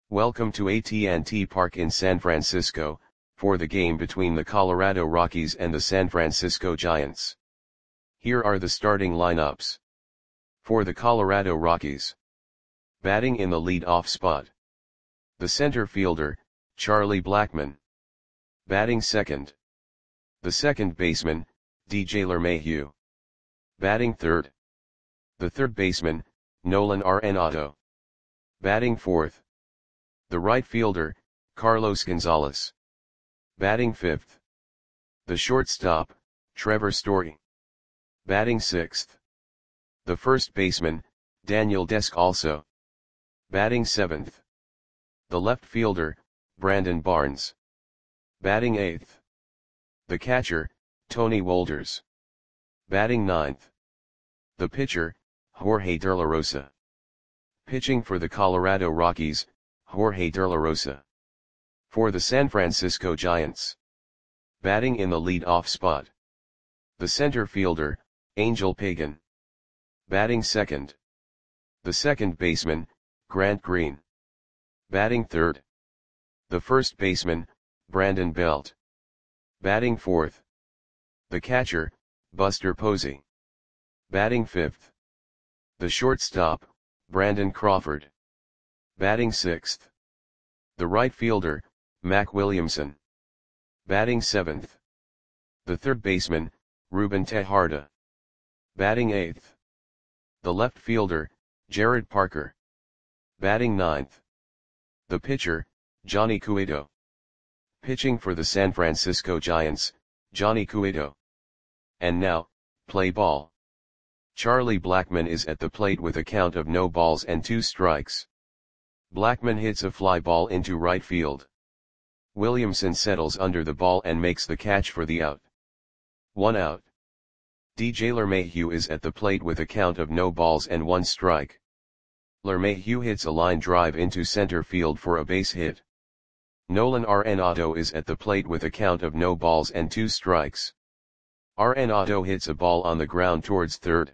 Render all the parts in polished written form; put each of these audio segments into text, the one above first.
Welcome to AT&T Park in San Francisco, for the game between the Colorado Rockies and the San Francisco Giants. Here are the starting lineups. For the Colorado Rockies. Batting in the lead-off spot. The center fielder, Charlie Blackmon. Batting second. The second baseman, DJ LeMahieu. Batting third. The third baseman, Nolan Arenado. Batting fourth. The right fielder, Carlos Gonzalez. Batting fifth. The shortstop, Trevor Story. Batting sixth. The first baseman, Daniel Descalso. Batting seventh. The left fielder, Brandon Barnes. Batting eighth. The catcher, Tony Wolders. Batting ninth. The pitcher, Jorge De La Rosa. Pitching for the Colorado Rockies, Jorge De La Rosa. For the San Francisco Giants. Batting in the lead-off spot. The center fielder, Angel Pagan. Batting second. The second baseman, Grant Green. Batting third. The first baseman, Brandon Belt. Batting fourth. The catcher, Buster Posey. Batting fifth. The shortstop, Brandon Crawford. Batting sixth. The right fielder, Mac Williamson. Batting seventh. The third baseman, Ruben Tejada. Batting eighth. The left fielder, Jared Parker. Batting ninth. The pitcher, Johnny Cueto. Pitching for the San Francisco Giants, Johnny Cueto. And now, play ball. Charlie Blackmon is at the plate with a count of no balls and 2 strikes. Blackmon hits a fly ball into right field. Williamson settles under the ball and makes the catch for the out. 1 out. DJ LeMahieu is at the plate with a count of no balls and 1 strike. LeMahieu hits a line drive into center field for a base hit. Nolan Arenado is at the plate with a count of no balls and 2 strikes. Arenado hits a ball on the ground towards third.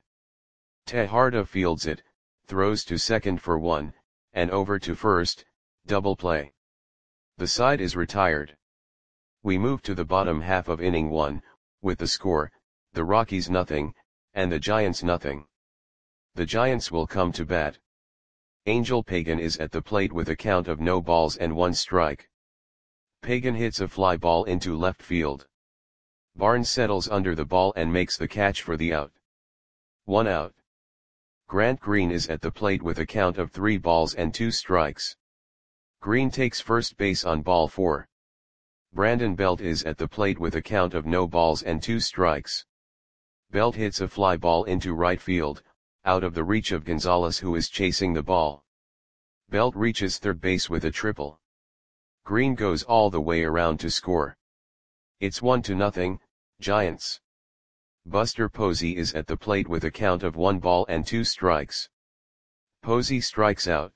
Tejada fields it, throws to second for 1, and over to first, double play. The side is retired. We move to the bottom half of inning 1, with the score, the Rockies nothing, and the Giants nothing. The Giants will come to bat. Angel Pagan is at the plate with a count of no balls and 1 strike. Pagan hits a fly ball into left field. Barnes settles under the ball and makes the catch for the out. 1 out. Grant Green is at the plate with a count of 3 balls and 2 strikes. Green takes first base on ball 4. Brandon Belt is at the plate with a count of no balls and 2 strikes. Belt hits a fly ball into right field, out of the reach of Gonzalez, who is chasing the ball. Belt reaches third base with a triple. Green goes all the way around to score. It's 1-0, Giants. Buster Posey is at the plate with a count of 1 ball and 2 strikes. Posey strikes out.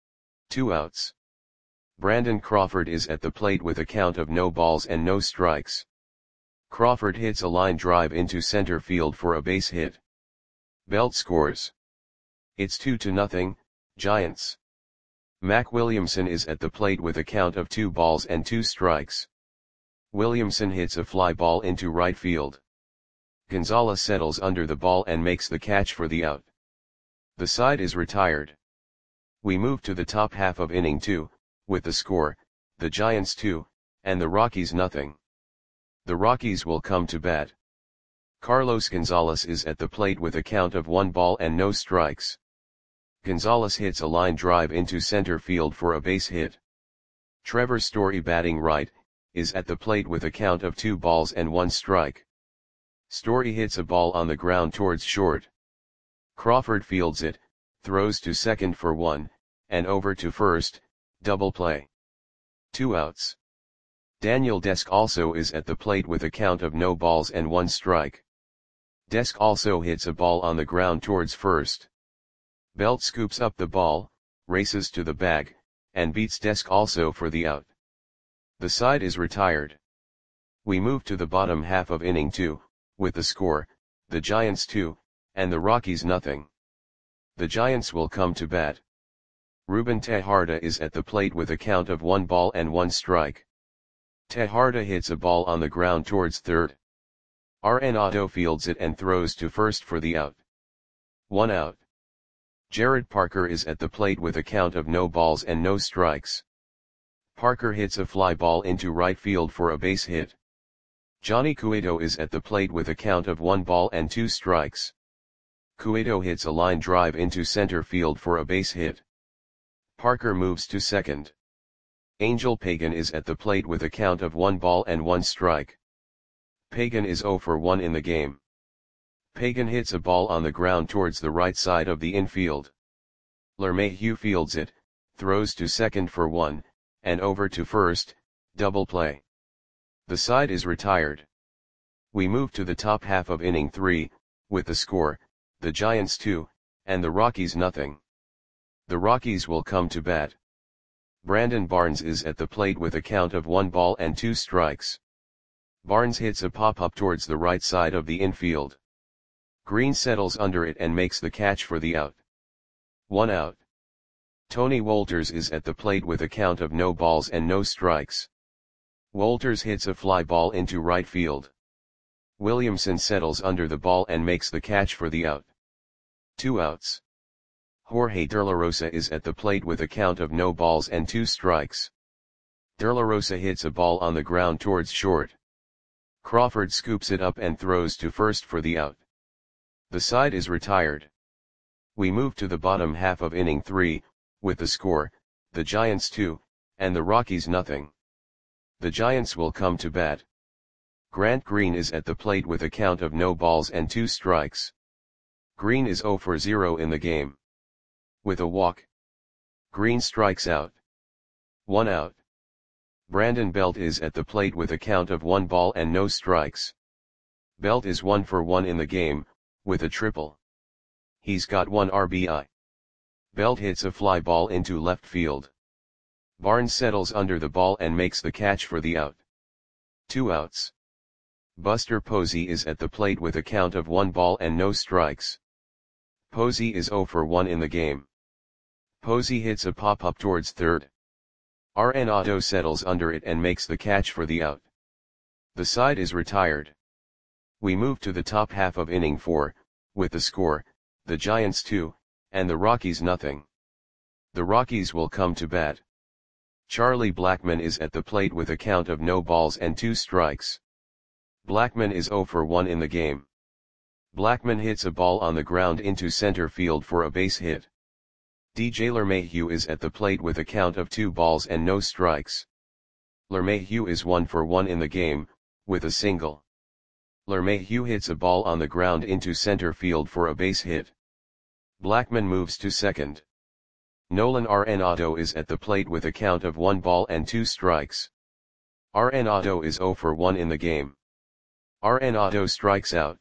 2 outs. Brandon Crawford is at the plate with a count of no balls and no strikes. Crawford hits a line drive into center field for a base hit. Belt scores. It's 2-0, Giants. Mac Williamson is at the plate with a count of 2 balls and 2 strikes. Williamson hits a fly ball into right field. Gonzalez settles under the ball and makes the catch for the out. The side is retired. We move to the top half of inning 2, with the score, the Giants 2, and the Rockies nothing. The Rockies will come to bat. Carlos Gonzalez is at the plate with a count of 1 ball and no strikes. Gonzalez hits a line drive into center field for a base hit. Trevor Story, batting right, is at the plate with a count of 2 balls and 1 strike. Story hits a ball on the ground towards short. Crawford fields it, throws to second for 1, and over to first, double play. 2 outs. Daniel Descalso is at the plate with a count of no balls and 1 strike. Descalso hits a ball on the ground towards first. Belt scoops up the ball, races to the bag, and beats Descalso for the out. The side is retired. We move to the bottom half of inning 2, with the score, the Giants 2, and the Rockies nothing. The Giants will come to bat. Ruben Tejarda is at the plate with a count of 1 ball and 1 strike. Tejarda hits a ball on the ground towards third. Arenado fields it and throws to first for the out. 1 out. Jared Parker is at the plate with a count of no balls and no strikes. Parker hits a fly ball into right field for a base hit. Johnny Cueto is at the plate with a count of 1 ball and 2 strikes. Cueto hits a line drive into center field for a base hit. Parker moves to second. Angel Pagan is at the plate with a count of 1 ball and 1 strike. Pagan is 0 for 1 in the game. Pagan hits a ball on the ground towards the right side of the infield. LeMahieu fields it, throws to second for 1, and over to first, double play. The side is retired. We move to the top half of inning 3, with the score, the Giants 2, and the Rockies nothing. The Rockies will come to bat. Brandon Barnes is at the plate with a count of 1 ball and 2 strikes. Barnes hits a pop-up towards the right side of the infield. Green settles under it and makes the catch for the out. 1 out. Tony Wolters is at the plate with a count of no balls and no strikes. Wolters hits a fly ball into right field. Williamson settles under the ball and makes the catch for the out. 2 outs. Jorge De La Rosa is at the plate with a count of no balls and 2 strikes. De La Rosa hits a ball on the ground towards short. Crawford scoops it up and throws to first for the out. The side is retired. We move to the bottom half of inning 3, with the score, the Giants 2, and the Rockies nothing. The Giants will come to bat. Grant Green is at the plate with a count of no balls and 2 strikes. Green is 0 for 0 in the game. With a walk, Green strikes out. 1 out. Brandon Belt is at the plate with a count of 1 ball and no strikes. Belt is 1 for 1 in the game, with a triple. He's got 1 RBI. Belt hits a fly ball into left field. Barnes settles under the ball and makes the catch for the out. 2 outs. Buster Posey is at the plate with a count of 1 ball and no strikes. Posey is 0 for 1 in the game. Posey hits a pop-up towards third. Arenado settles under it and makes the catch for the out. The side is retired. We move to the top half of inning 4, with the score, the Giants 2, and the Rockies nothing. The Rockies will come to bat. Charlie Blackmon is at the plate with a count of no balls and 2 strikes. Blackmon is 0 for 1 in the game. Blackmon hits a ball on the ground into center field for a base hit. DJ LeMahieu is at the plate with a count of 2 balls and no strikes. LeMahieu is 1 for 1 in the game, with a single. LeMahieu hits a ball on the ground into center field for a base hit. Blackmon moves to second. Nolan Arenado is at the plate with a count of 1 ball and 2 strikes. Arenado is 0 for 1 in the game. Arenado strikes out.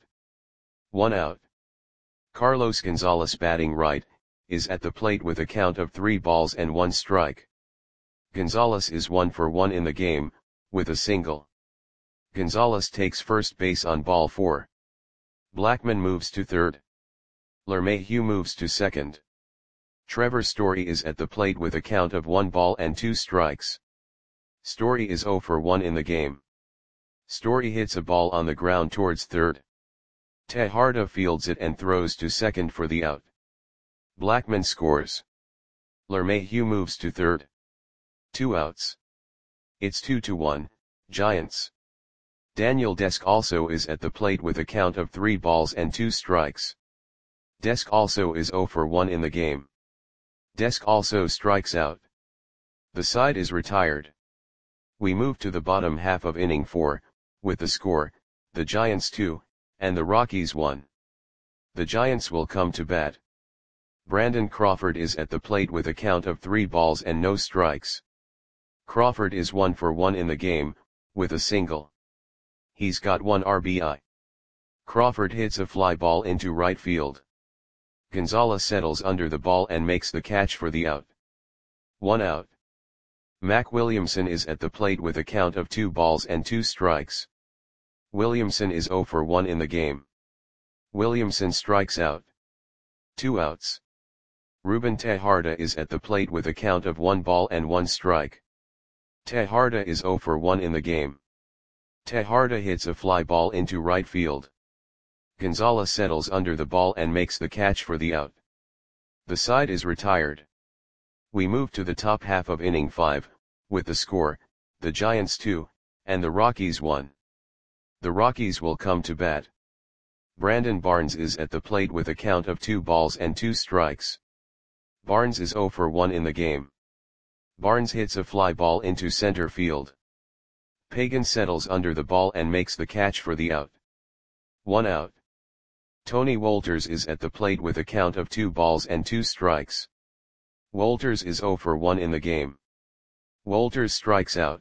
1 out. Carlos Gonzalez batting right, is at the plate with a count of 3 balls and 1 strike. Gonzalez is 1 for 1 in the game, with a single. Gonzalez takes first base on ball 4. Blackmon moves to third. LeMahieu moves to second. Trevor Story is at the plate with a count of 1 ball and 2 strikes. Story is 0 for 1 in the game. Story hits a ball on the ground towards third. Tejarda fields it and throws to second for the out. Blackmon scores. LeMahieu moves to third. 2 outs. It's 2-1, Giants. Daniel Desk also is at the plate with a count of 3 balls and 2 strikes. Desk also is 0 for 1 in the game. Desk also strikes out. The side is retired. We move to the bottom half of inning 4, with the score, the Giants 2, and the Rockies 1. The Giants will come to bat. Brandon Crawford is at the plate with a count of 3 balls and no strikes. Crawford is 1 for 1 in the game, with a single. He's got 1 RBI. Crawford hits a fly ball into right field. Gonzalez settles under the ball and makes the catch for the out. 1 out. Mac Williamson is at the plate with a count of 2 balls and 2 strikes. Williamson is 0 for 1 in the game. Williamson strikes out. 2 outs. Ruben Tejada is at the plate with a count of 1 ball and 1 strike. Tejada is 0 for 1 in the game. Tejada hits a fly ball into right field. Gonzalez settles under the ball and makes the catch for the out. The side is retired. We move to the top half of inning 5, with the score, the Giants 2, and the Rockies 1. The Rockies will come to bat. Brandon Barnes is at the plate with a count of 2 balls and 2 strikes. Barnes is 0 for 1 in the game. Barnes hits a fly ball into center field. Pagan settles under the ball and makes the catch for the out. 1 out. Tony Wolters is at the plate with a count of 2 balls and 2 strikes. Wolters is 0 for 1 in the game. Wolters strikes out.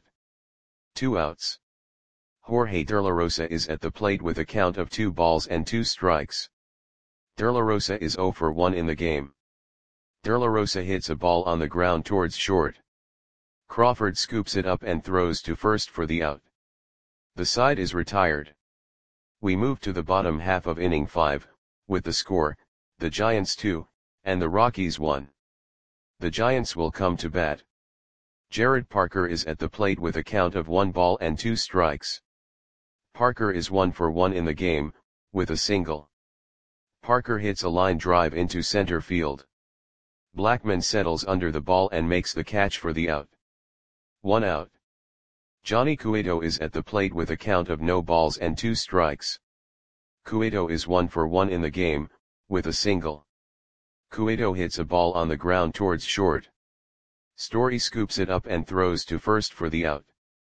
2 outs. Jorge De La Rosa is at the plate with a count of 2 balls and 2 strikes. De La Rosa is 0 for 1 in the game. De La Rosa hits a ball on the ground towards short. Crawford scoops it up and throws to first for the out. The side is retired. We move to the bottom half of inning 5, with the score, the Giants 2, and the Rockies 1. The Giants will come to bat. Jared Parker is at the plate with a count of 1 ball and 2 strikes. Parker is 1 for 1 in the game, with a single. Parker hits a line drive into center field. Blackman settles under the ball and makes the catch for the out. 1 out. Johnny Cueto is at the plate with a count of no balls and 2 strikes. Cueto is 1 for 1 in the game, with a single. Cueto hits a ball on the ground towards short. Story scoops it up and throws to first for the out.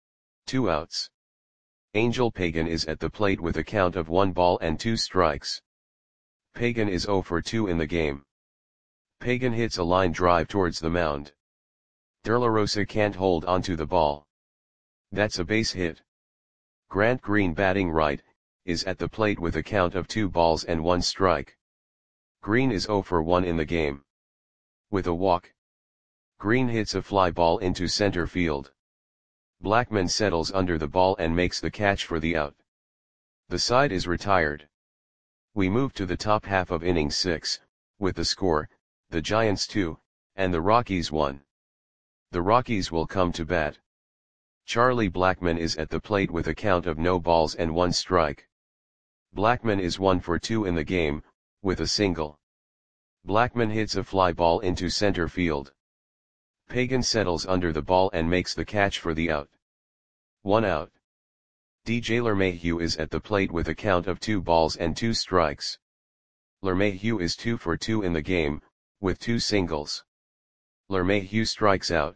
2 outs. Angel Pagan is at the plate with a count of 1 ball and 2 strikes. Pagan is 0 for 2 in the game. Pagan hits a line drive towards the mound. De La Rosa can't hold onto the ball. That's a base hit. Grant Green, batting right, is at the plate with a count of 2 balls and 1 strike. Green is 0 for 1 in the game. With a walk. Green hits a fly ball into center field. Blackman settles under the ball and makes the catch for the out. The side is retired. We move to the top half of inning 6, with the score, the Giants 2, and the Rockies 1. The Rockies will come to bat. Charlie Blackman is at the plate with a count of no balls and 1 strike. Blackman is 1 for 2 in the game, with a single. Blackman hits a fly ball into center field. Pagan settles under the ball and makes the catch for the out. 1 out. DJ LeMahieu is at the plate with a count of 2 balls and 2 strikes. LeMahieu is 2 for 2 in the game, with 2 singles. LeMahieu strikes out.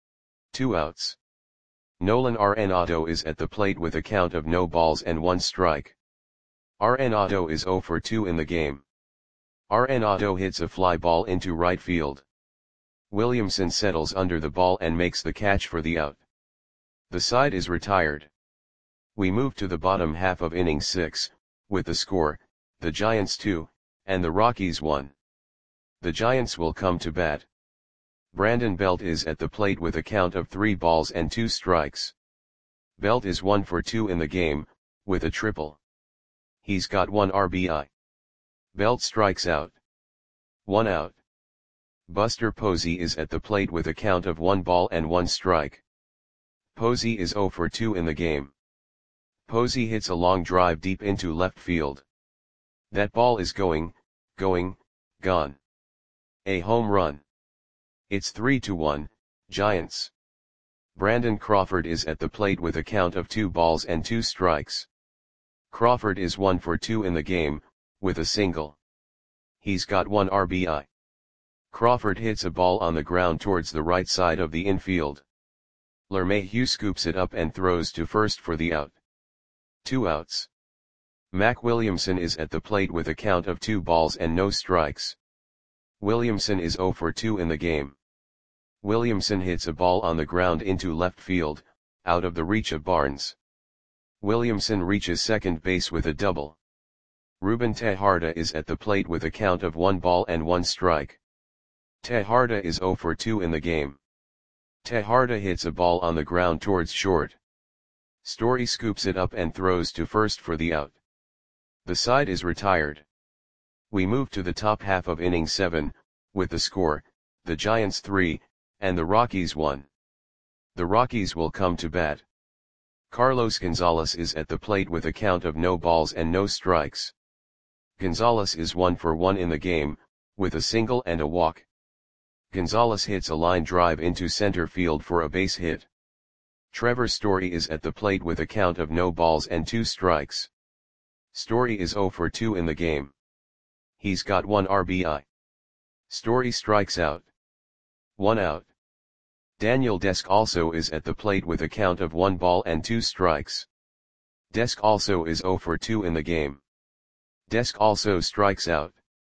2 outs. Nolan Arenado is at the plate with a count of no balls and 1 strike. Arenado is 0 for 2 in the game. Arenado hits a fly ball into right field. Williamson settles under the ball and makes the catch for the out. The side is retired. We move to the bottom half of inning 6, with the score, the Giants 2, and the Rockies 1. The Giants will come to bat. Brandon Belt is at the plate with a count of 3 balls and 2 strikes. Belt is 1 for 2 in the game, with a triple. He's got 1 RBI. Belt strikes out. 1 out. Buster Posey is at the plate with a count of 1 ball and 1 strike. Posey is 0 for 2 in the game. Posey hits a long drive deep into left field. That ball is gone. A home run. It's 3-1, Giants. Brandon Crawford is at the plate with a count of 2 balls and 2 strikes. Crawford is 1 for 2 in the game, with a single. He's got 1 RBI. Crawford hits a ball on the ground towards the right side of the infield. LeMahieu scoops it up and throws to first for the out. 2 outs. Mac Williamson is at the plate with a count of 2 balls and no strikes. Williamson is 0 for 2 in the game. Williamson hits a ball on the ground into left field, out of the reach of Barnes. Williamson reaches second base with a double. Ruben Tejada is at the plate with a count of 1 ball and 1 strike. Tejada is 0 for 2 in the game. Tejada hits a ball on the ground towards short. Story scoops it up and throws to first for the out. The side is retired. We move to the top half of inning 7, with the score, the Giants 3, and the Rockies 1. The Rockies will come to bat. Carlos Gonzalez is at the plate with a count of no balls and no strikes. Gonzalez is 1 for 1 in the game, with a single and a walk. Gonzalez hits a line drive into center field for a base hit. Trevor Story is at the plate with a count of no balls and 2 strikes. Story is 0 for 2 in the game. He's got 1 RBI. Story strikes out. 1 out. Daniel Desk also is at the plate with a count of 1 ball and 2 strikes. Desk also is 0 for 2 in the game. Desk also strikes out.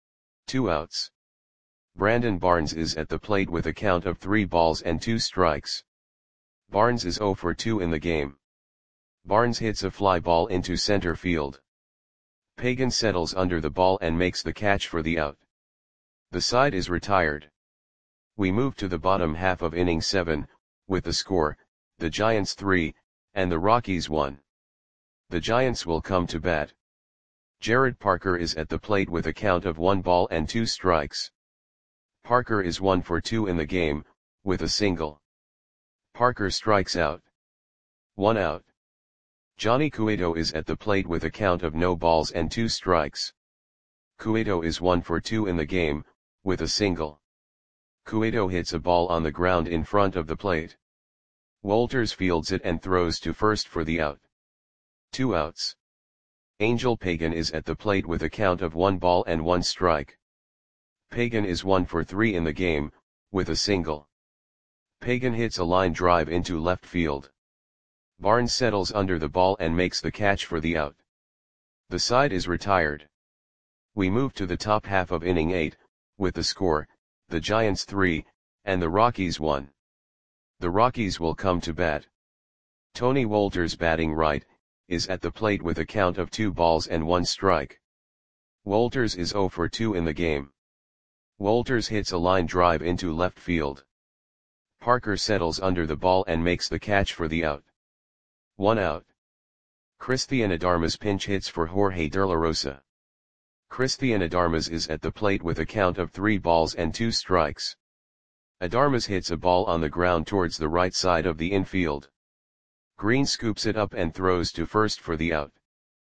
2 outs. Brandon Barnes is at the plate with a count of 3 balls and 2 strikes. Barnes is 0 for 2 in the game. Barnes hits a fly ball into center field. Pagan settles under the ball and makes the catch for the out. The side is retired. We move to the bottom half of inning 7, with the score, the Giants 3, and the Rockies 1. The Giants will come to bat. Jared Parker is at the plate with a count of 1 ball and 2 strikes. Parker is 1 for 2 in the game, with a single. Parker strikes out. 1 out. Johnny Cueto is at the plate with a count of no balls and 2 strikes. Cueto is 1 for 2 in the game, with a single. Cueto hits a ball on the ground in front of the plate. Walters fields it and throws to first for the out. 2 outs. Angel Pagan is at the plate with a count of 1 ball and 1 strike. Pagan is 1 for 3 in the game, with a single. Pagan hits a line drive into left field. Barnes settles under the ball and makes the catch for the out. The side is retired. We move to the top half of inning 8, with the score, the Giants 3, and the Rockies 1. The Rockies will come to bat. Tony Walters, batting right, is at the plate with a count of 2 balls and 1 strike. Walters is 0 for 2 in the game. Walters hits a line drive into left field. Parker settles under the ball and makes the catch for the out. 1 out. Christian Adarmas pinch hits for Jorge De La Rosa. Christian Adarmas is at the plate with a count of 3 balls and 2 strikes. Adarmas hits a ball on the ground towards the right side of the infield. Green scoops it up and throws to first for the out.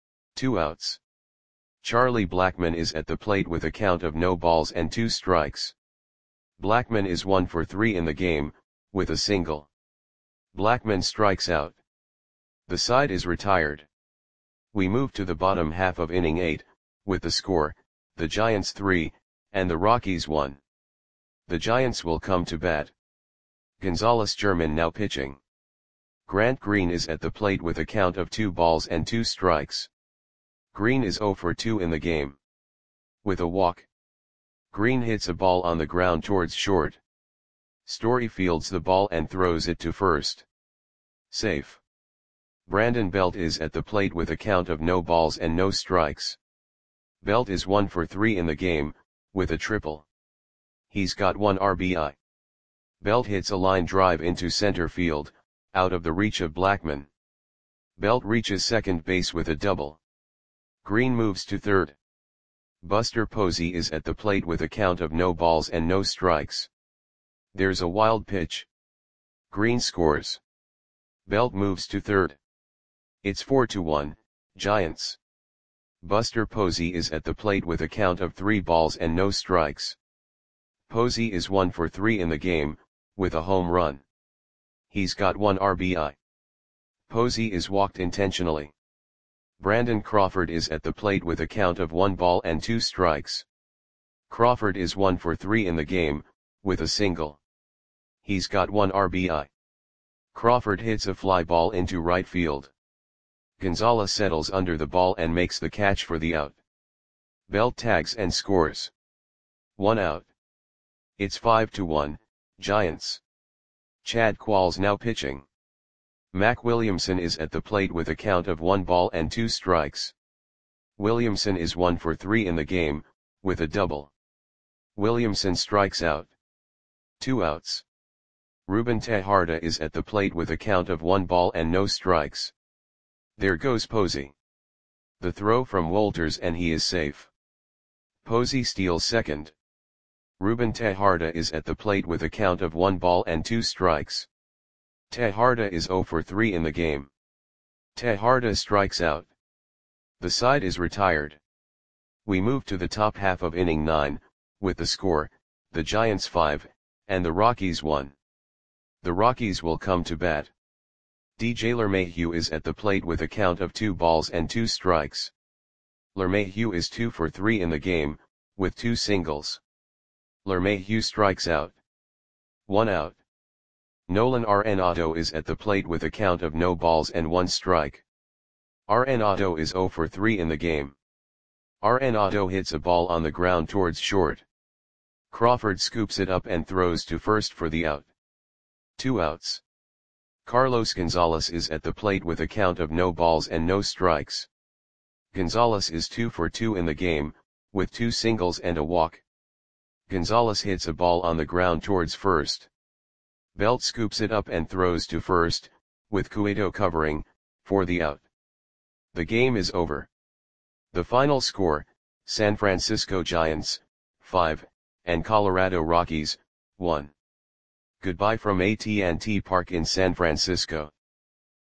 2 outs. Charlie Blackmon is at the plate with a count of no balls and 2 strikes. Blackmon is 1 for 3 in the game, with a single. Blackmon strikes out. The side is retired. We move to the bottom half of inning 8, with the score, the Giants 3, and the Rockies 1. The Giants will come to bat. Gonzalez German now pitching. Grant Green is at the plate with a count of 2 balls and 2 strikes. Green is 0 for 2 in the game. With a walk. Green hits a ball on the ground towards short. Story fields the ball and throws it to first. Safe. Brandon Belt is at the plate with a count of no balls and no strikes. Belt is 1 for 3 in the game, with a triple. He's got 1 RBI. Belt hits a line drive into center field, out of the reach of Blackmon. Belt reaches second base with a double. Green moves to third. Buster Posey is at the plate with a count of no balls and no strikes. There's a wild pitch. Green scores. Belt moves to third. It's 4-1, Giants. Buster Posey is at the plate with a count of 3 balls and no strikes. Posey is 1 for 3 in the game, with a home run. He's got 1 RBI. Posey is walked intentionally. Brandon Crawford is at the plate with a count of 1 ball and 2 strikes. Crawford is 1 for 3 in the game, with a single. He's got 1 RBI. Crawford hits a fly ball into right field. Gonzalez settles under the ball and makes the catch for the out. Belt tags and scores. 1 out. It's 5-1, Giants. Chad Qualls now pitching. Mac Williamson is at the plate with a count of 1 ball and 2 strikes. Williamson is 1 for 3 in the game, with a double. Williamson strikes out. 2 outs. Ruben Tejada is at the plate with a count of 1 ball and no strikes. There goes Posey. The throw from Walters and he is safe. Posey steals second. Ruben Tejada is at the plate with a count of 1 ball and 2 strikes. Tejada is 0 for 3 in the game. Tejada strikes out. The side is retired. We move to the top half of inning 9, with the score, the Giants 5, and the Rockies 1. The Rockies will come to bat. DJ LeMahieu is at the plate with a count of 2 balls and 2 strikes. LeMahieu is 2 for 3 in the game, with 2 singles. LeMahieu strikes out. 1 out. Nolan Arenado is at the plate with a count of no balls and 1 strike. Arenado is 0 for 3 in the game. Arenado hits a ball on the ground towards short. Crawford scoops it up and throws to first for the out. 2 outs. Carlos Gonzalez is at the plate with a count of no balls and no strikes. Gonzalez is 2 for 2 in the game, with 2 singles and a walk. Gonzalez hits a ball on the ground towards first. Belt scoops it up and throws to first, with Cueto covering, for the out. The game is over. The final score, San Francisco Giants, 5, and Colorado Rockies, 1. Goodbye from AT&T Park in San Francisco.